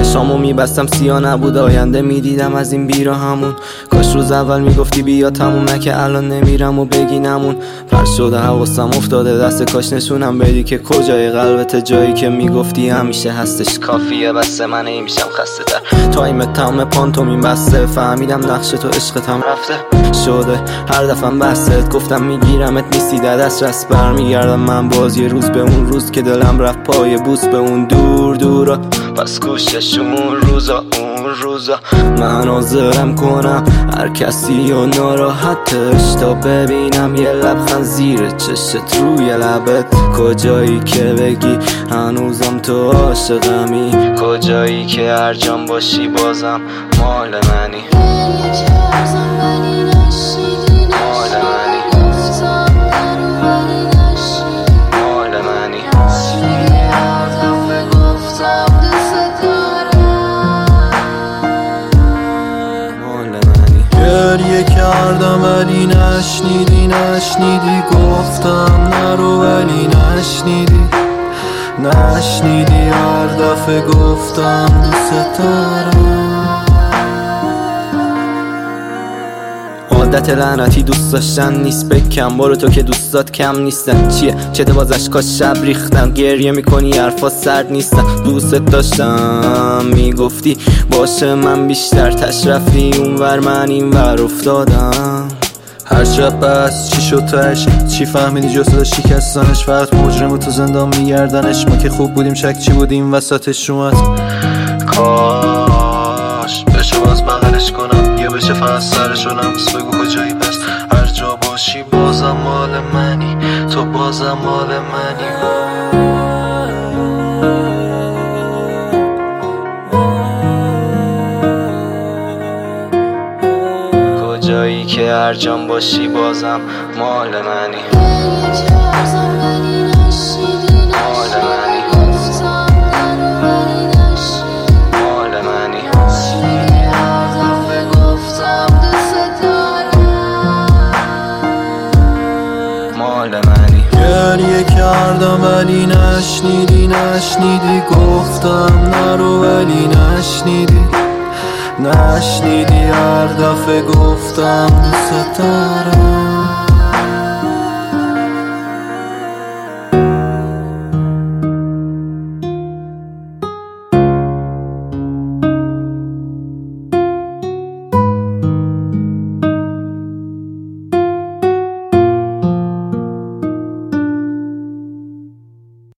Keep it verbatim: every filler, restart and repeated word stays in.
چشامو میبستم سیاه نبود، آینده میدیدم از این بیرا همون. کاش روز اول میگفتی بیا تموم، نه که الان نمیرم و بگی نمون. پر شده حواسم افتاده دست، کاش نشونم بدی که کجای قلبت، جایی که میگفتی همیشه هستش. کافیه بسه من نمیشم خسته تر، تایم تمام پانتومین بسته. فهمیدم نقش تو عشقت هم رفته شده، هر دفعه بست گفتم میگیرمت نیستی در دست رست. برمیگردم من باز یه روز به اون روز که دلم رفت پای بوس به اون دور دورا. پس کوشش اون روزا اون روزا من حاضرم کنم هر کسی و ناراحتش، تا ببینم یه لبخند زیر چشت روی لبت. کجایی که بگی هنوزم تو عاشقمی، کجایی که هر جام باشی بازم مال منی. گریه کردم ولی نشنیدی، نشنیدی گفتم نرو ولی نشنیدی، نشنیدی هر دفعه گفتم دوست دارم. عادت لعنتی دوست داشتن نیست، بکم برو تو که دوستات کم نیستن. چیه چته باز اشکا شب ریختن، گریه میکنی حرفا سرد نیستن. دوست داشتم میگفتی باشه من بیشتر، تش رفتی اونور من اینور افتادم. هر شب بس چی شد تش، چی فهمیدی جز صدا شکستنش؟ فقط مجرم و تو زندان میگردنش، ما که خوب بودیم شک چی بودیم وسطش اومد. کاش بشه باز بغلش کنم یا بشه فقط سرشونم، بس بگو کجایی پس هر جا باشی بازم مال منی، تو بازم مال منی. کجایی که هر جام باشی بازم مال منی. گریه کردم ولی نشنیدی، نشنیدی گفتم نرو ولی نشنیدی، نشنیدی هر دفعه گفتم دوست دارم.